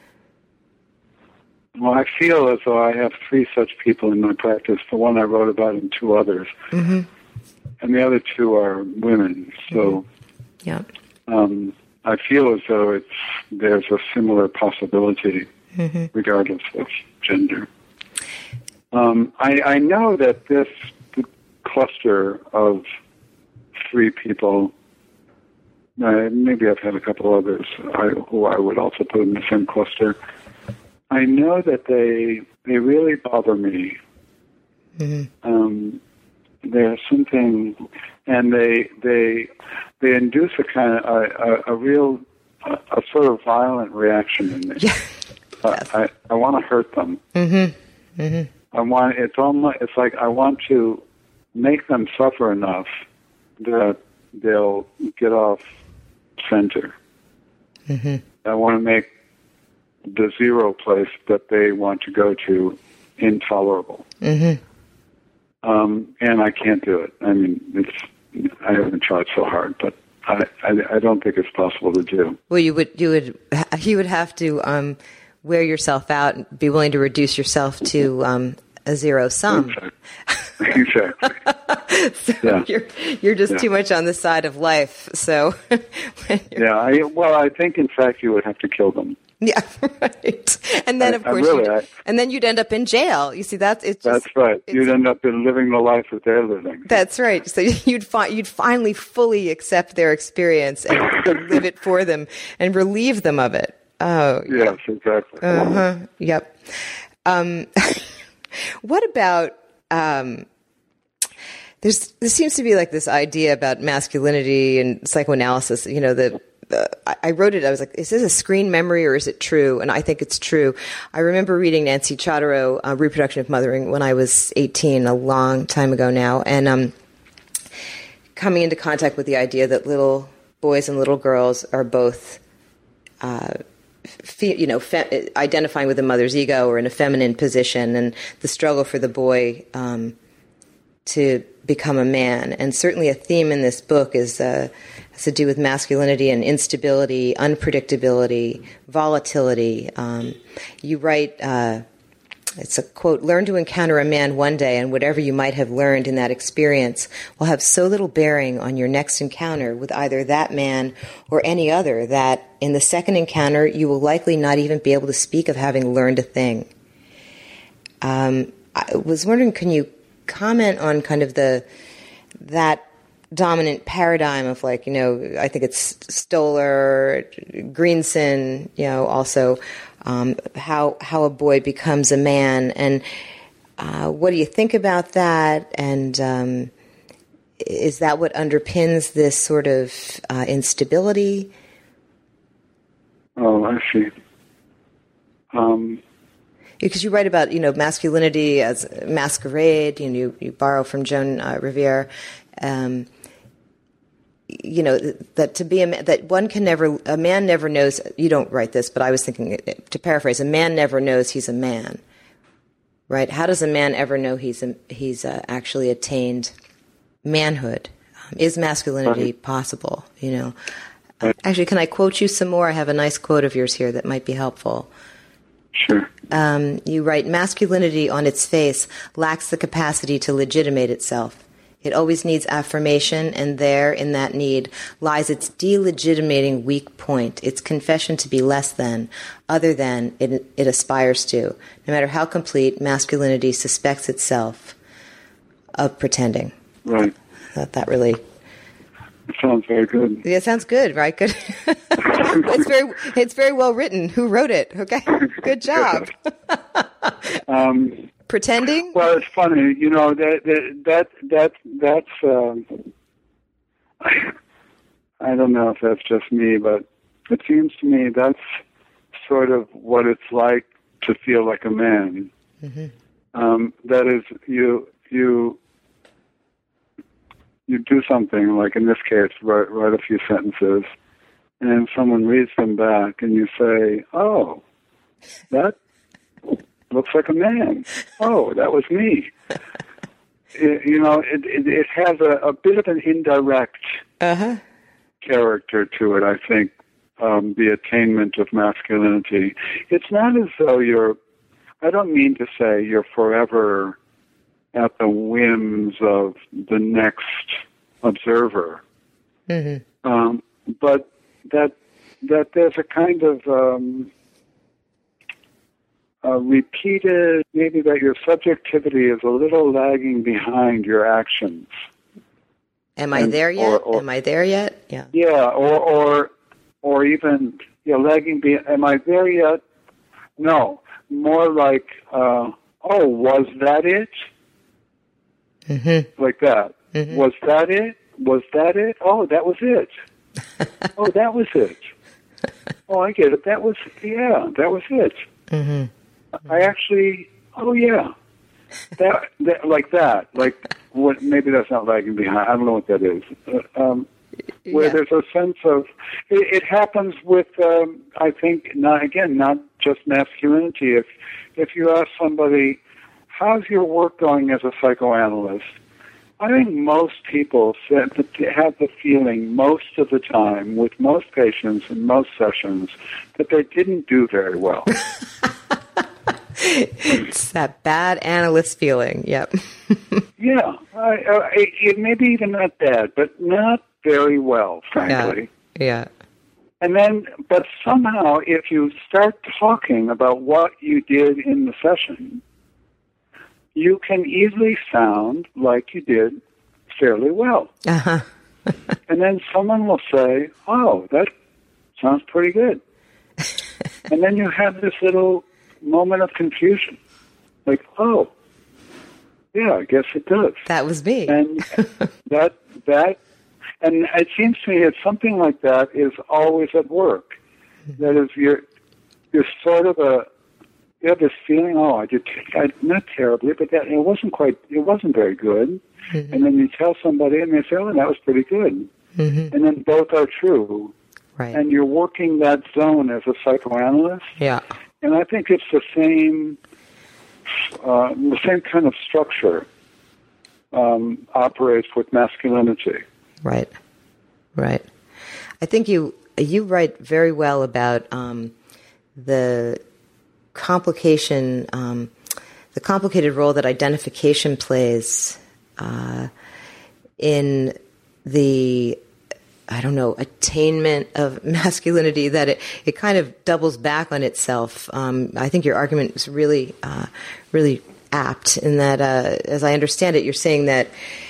Speaker 2: Well, I feel as though I have three such people in my practice. The one I wrote about and two others, mm-hmm. and the other two are women. So,
Speaker 1: mm-hmm. yeah.
Speaker 2: Um, I feel as though it's there's a similar possibility, mm-hmm. regardless of gender. Um, I, I know that this cluster of three people, uh, maybe I've had a couple others I, who I would also put in the same cluster. I know that they they really bother me. Mm-hmm. Um, there's something, and they they they induce a kind of a, a, a real a, a sort of violent reaction in me. Yeah. Uh, yes. I I want to hurt them. Mm-hmm. Mm-hmm. I want it's almost it's like I want to make them suffer enough that they'll get off center.
Speaker 1: Mm-hmm.
Speaker 2: I want to make the zero place that they want to go to intolerable.
Speaker 1: Mm-hmm.
Speaker 2: Um, and I can't do it. I mean, it's, I haven't tried so hard, but I, I, I don't think it's possible to do.
Speaker 1: Well, you would, you would, you would have to um, wear yourself out and be willing to reduce yourself to um, a zero sum.
Speaker 2: Exactly. exactly.
Speaker 1: So
Speaker 2: yeah.
Speaker 1: you're you're just
Speaker 2: yeah.
Speaker 1: too much on the side of life. So
Speaker 2: yeah, I, well, I think in fact you would have to kill them.
Speaker 1: Yeah, right. And then,
Speaker 2: I,
Speaker 1: of course,
Speaker 2: really,
Speaker 1: you'd,
Speaker 2: I,
Speaker 1: and then you'd end up in jail. You see, that's it's. Just,
Speaker 2: that's right.
Speaker 1: It's,
Speaker 2: you'd end up in living the life that they're living.
Speaker 1: That's right. So you'd fi- you'd finally fully accept their experience and live it for them and relieve them of it. Oh,
Speaker 2: yes, yeah. exactly.
Speaker 1: Uh huh. Yep. Um, what about? Um, there's there seems to be like this idea about masculinity and psychoanalysis. You know, the Uh, I wrote it, I was like, is this a screen memory or is it true? And I think it's true. I remember reading Nancy Chodorow, uh, Reproduction of Mothering, when I was eighteen, a long time ago now, and um, coming into contact with the idea that little boys and little girls are both, uh, fe- you know, fe- identifying with the mother's ego or in a feminine position, and the struggle for the boy um, to become a man. And certainly a theme in this book is uh, has to do with masculinity and instability, unpredictability, volatility. Um, you write, uh, it's a quote, "Learn to encounter a man one day, and whatever you might have learned in that experience will have so little bearing on your next encounter with either that man or any other that in the second encounter you will likely not even be able to speak of having learned a thing." Um, I was wondering, can you comment on kind of the that dominant paradigm of, like, you know, I think it's Stoller, Greenson, you know, also um, how how a boy becomes a man, and uh, what do you think about that? And um, is that what underpins this sort of uh, instability?
Speaker 2: Oh, I see. Um,
Speaker 1: Because you write about, you know, masculinity as masquerade, you know, you, you borrow from Joan uh, Rivera, um, you know, that to be a man, that one can never, a man never knows, you don't write this, but I was thinking, to paraphrase, a man never knows he's a man, right? How does a man ever know he's a, he's uh, actually attained manhood? Um, is masculinity right. possible, you know? Uh, actually, can I quote you some more? I have a nice quote of yours here that might be helpful.
Speaker 2: Sure.
Speaker 1: Um, you write, "Masculinity on its face lacks the capacity to legitimate itself. It always needs affirmation, and there, in that need, lies its delegitimating weak point, its confession to be less than, other than it, it aspires to. No matter how complete, masculinity suspects itself of pretending."
Speaker 2: Right.
Speaker 1: I thought that really...
Speaker 2: It sounds very good.
Speaker 1: Yeah, it sounds good, right? Good. It's very, it's very well written. Who wrote it? Okay, good job.
Speaker 2: um,
Speaker 1: Pretending?
Speaker 2: Well, it's funny, you know, that that that, that that's. Um, I, I don't know if that's just me, but it seems to me that's sort of what it's like to feel like a man.
Speaker 1: Mm-hmm.
Speaker 2: Um, that is, you you. You do something, like in this case, write, write a few sentences, and someone reads them back, and you say, "Oh, that looks like a man. Oh, that was me." It, you know, it, it, it has a, a bit of an indirect
Speaker 1: uh-huh.
Speaker 2: character to it, I think, um, the attainment of masculinity. It's not as though you're, I don't mean to say you're forever at the whims of the next observer,
Speaker 1: mm-hmm.
Speaker 2: um, but that that there's a kind of um, a repeated, maybe that your subjectivity is a little lagging behind your actions.
Speaker 1: Am I
Speaker 2: and,
Speaker 1: there yet?
Speaker 2: Or, or,
Speaker 1: Am I there yet? Yeah.
Speaker 2: Yeah, or or or even yeah, lagging. Be, am I there yet? No, more like, uh, oh, was that it?
Speaker 1: Mm-hmm.
Speaker 2: Like that. Mm-hmm. Was that it? Was that it? Oh, that was it. Oh, that was it. Oh, I get it. That was, yeah, that was it.
Speaker 1: Mm-hmm.
Speaker 2: I actually, oh, yeah. That, that like that. Like, what? Maybe that's not lagging behind. I don't know what that is. Uh, um, where
Speaker 1: yeah.
Speaker 2: there's a sense of, it, it happens with, um, I think, not again, not just masculinity. If, if you ask somebody, how's your work going as a psychoanalyst? I think most people have the feeling most of the time with most patients in most sessions that they didn't do very well.
Speaker 1: It's that bad analyst feeling, yep.
Speaker 2: yeah, I, I, it may be even not bad, but not very well, frankly.
Speaker 1: Yeah, yeah.
Speaker 2: And then, but somehow, if you start talking about what you did in the session, you can easily sound like you did fairly well.
Speaker 1: Uh-huh.
Speaker 2: And then someone will say, oh, that sounds pretty good. And then you have this little moment of confusion. Like, oh, yeah, I guess it does.
Speaker 1: That was me.
Speaker 2: And that, that, and it seems to me that something like that is always at work. That is, you're, you're sort of a, you have this feeling, oh, I did, I, not terribly, but that, it wasn't quite, it wasn't very good. Mm-hmm. And then you tell somebody and they say, oh, that was pretty good.
Speaker 1: Mm-hmm.
Speaker 2: And then both are true.
Speaker 1: Right.
Speaker 2: And you're working that zone as a psychoanalyst.
Speaker 1: Yeah.
Speaker 2: And I think it's the same, uh, the same kind of structure um, operates with masculinity.
Speaker 1: Right, right. I think you you write very well about um, the complication, um, the complicated role that identification plays uh, in the, I don't know, attainment of masculinity, that it, it kind of doubles back on itself. Um, I think your argument is really, uh, really apt in that, uh, as I understand it, you're saying that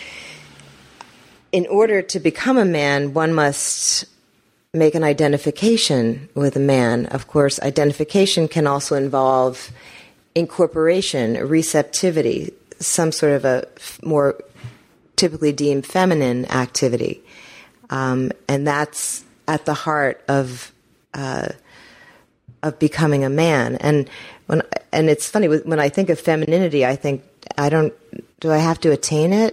Speaker 1: in order to become a man, one must make an identification with a man. Of course, identification can also involve incorporation, receptivity, some sort of a more typically deemed feminine activity. Um, and that's at the heart of uh, of becoming a man. And when and it's funny, when I think of femininity, I think, I don't, do I have to attain it?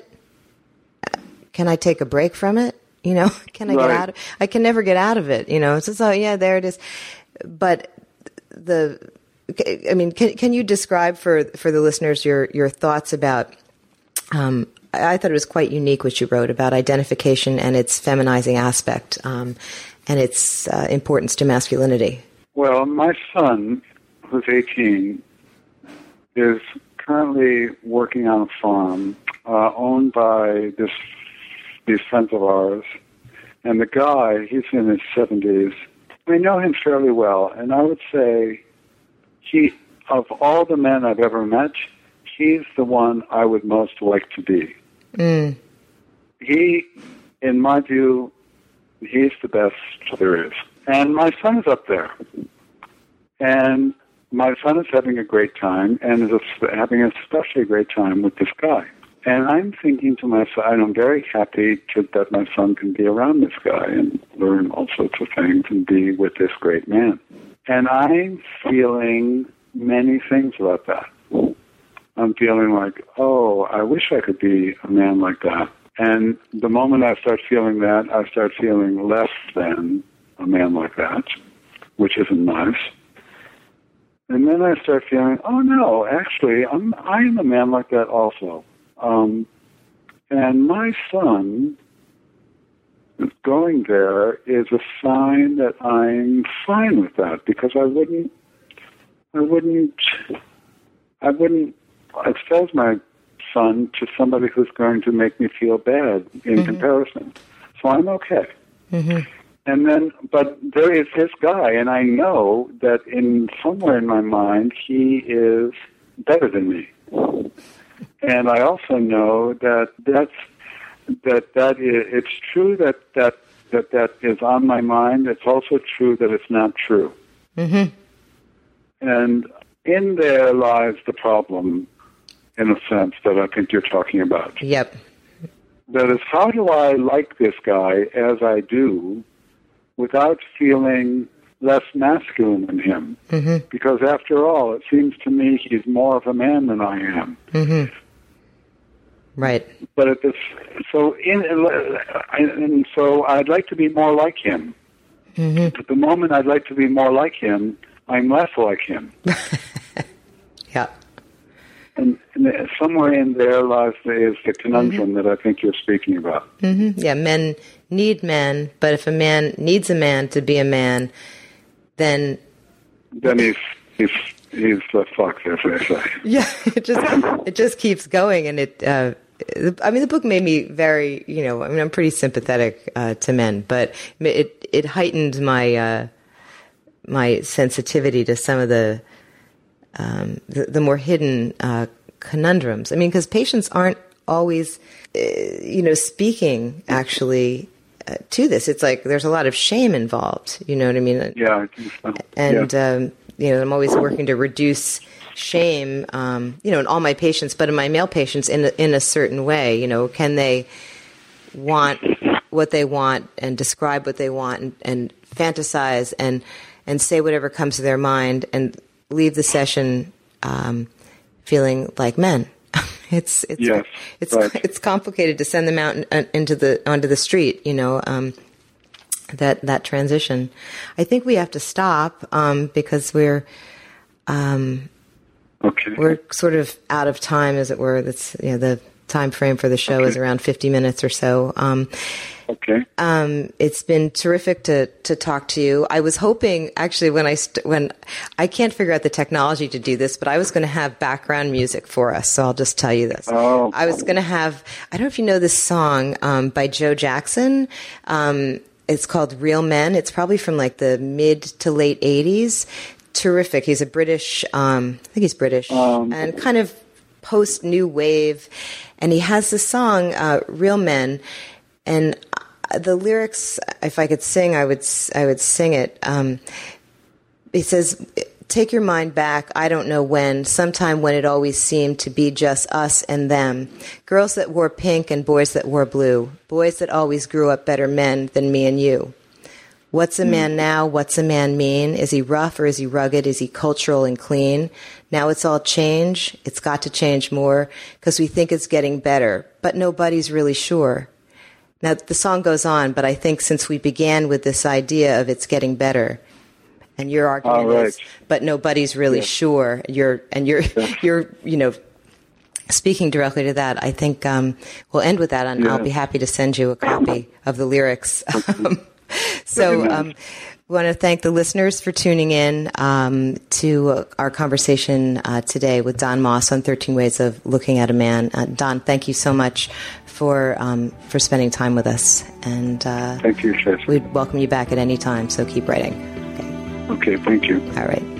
Speaker 1: Can I take a break from it? You know, can I
Speaker 2: right.
Speaker 1: get out of, I can never get out of it, you know. So, so yeah, there it is. But the, I mean, can can you describe for for the listeners your your thoughts about, um, I thought it was quite unique what you wrote about identification and its feminizing aspect, um, and its uh, importance to masculinity.
Speaker 2: Well, my son, who's eighteen, is currently working on a farm uh, owned by this these friends of ours. And the guy, he's in his seventies. I know him fairly well, and I would say he, of all the men I've ever met, he's the one I would most like to be. Mm. He, in my view, he's the best there is. And my son is up there. And my son is having a great time, and is having an especially great time with this guy. And I'm thinking to myself, and I'm very happy to, that my son can be around this guy and learn all sorts of things and be with this great man. And I'm feeling many things about that. I'm feeling like, oh, I wish I could be a man like that. And the moment I start feeling that, I start feeling less than a man like that, which isn't nice. And then I start feeling, oh no, actually, I'm I am a man like that also. Um, and my son going there is a sign that I'm fine with that, because I wouldn't, I wouldn't, I wouldn't expose my son to somebody who's going to make me feel bad in mm-hmm. comparison. So I'm okay. Mm-hmm. And then, but there is this guy, and I know that in somewhere in my mind, he is better than me. And I also know that that's, that that is, it's true that, that that that is on my mind. It's also true that it's not true. Mm-hmm. And in there lies the problem, in a sense, that I think you're talking about.
Speaker 1: Yep.
Speaker 2: That is, how do I like this guy as I do without feeling less masculine than him? Mm-hmm. Because after all, it seems to me he's more of a man than I am. Mm-hmm.
Speaker 1: Right.
Speaker 2: But at this, so in, and so I'd like to be more like him. Mm-hmm. At the moment, I'd like to be more like him. I'm less like him.
Speaker 1: Yeah.
Speaker 2: And, and somewhere in there lies the, is the conundrum mm-hmm. that I think you're speaking about.
Speaker 1: Mm-hmm. Yeah, men need men, but if a man needs a man to be a man, then
Speaker 2: then he's he's he's the fuck, as they say.
Speaker 1: Yeah, it just it just keeps going, and it. Uh, I mean, the book made me very, you know, I mean, I'm pretty sympathetic uh, to men, but it it heightened my uh, my sensitivity to some of the um, the, the more hidden uh, conundrums. I mean, because patients aren't always, uh, you know, speaking actually uh, to this. It's like there's a lot of shame involved. You know what I mean?
Speaker 2: Yeah, I think so.
Speaker 1: And
Speaker 2: yeah.
Speaker 1: um, you know, I'm always working to reduce shame, um, you know, in all my patients, but in my male patients in a, in a certain way. You know, can they want what they want and describe what they want and, and fantasize and and say whatever comes to their mind and leave the session um, feeling like men. it's it's
Speaker 2: yes,
Speaker 1: it's
Speaker 2: right.
Speaker 1: it's complicated to send them out in, into the onto the street. You know. Um, that that transition. I think we have to stop um, because we're um,
Speaker 2: okay.
Speaker 1: we're sort of out of time, as it were. That's you know the time frame for the show okay. is around fifty minutes or so. Um,
Speaker 2: okay.
Speaker 1: Um, it's been terrific to to talk to you. I was hoping actually when I st- when I can't figure out the technology to do this, but I was going to have background music for us. So I'll just tell you this.
Speaker 2: Oh.
Speaker 1: I was going to have. I don't know if you know this song um, by Joe Jackson. Um, It's called Real Men. It's probably from like the mid to late eighties. Terrific. He's a British, um, I think he's British, um, and kind of post new wave. And he has the song uh, Real Men. And the lyrics, if I could sing, I would I would sing it. Um, he says, take your mind back, I don't know when, sometime when it always seemed to be just us and them. Girls that wore pink and boys that wore blue. Boys that always grew up better men than me and you. What's a man now? What's a man mean? Is he rough or is he rugged? Is he cultural and clean? Now it's all change. It's got to change more because we think it's getting better, but nobody's really sure. Now the song goes on, but I think since we began with this idea of it's getting better, and your argument
Speaker 2: right.
Speaker 1: is, but nobody's really yeah. sure. You're and you're yeah. you're you know speaking directly to that. I think um, we'll end with that, and yeah. I'll be happy to send you a copy of the lyrics. so, um, we want to thank the listeners for tuning in um, to our conversation uh, today with Don Moss on thirteen Ways of Looking at a Man. Uh, Don, thank you so much for um, for spending time with us, and uh,
Speaker 2: thank you, Chef.
Speaker 1: We'd welcome you back at any time. So keep writing.
Speaker 2: Okay, thank you.
Speaker 1: All right.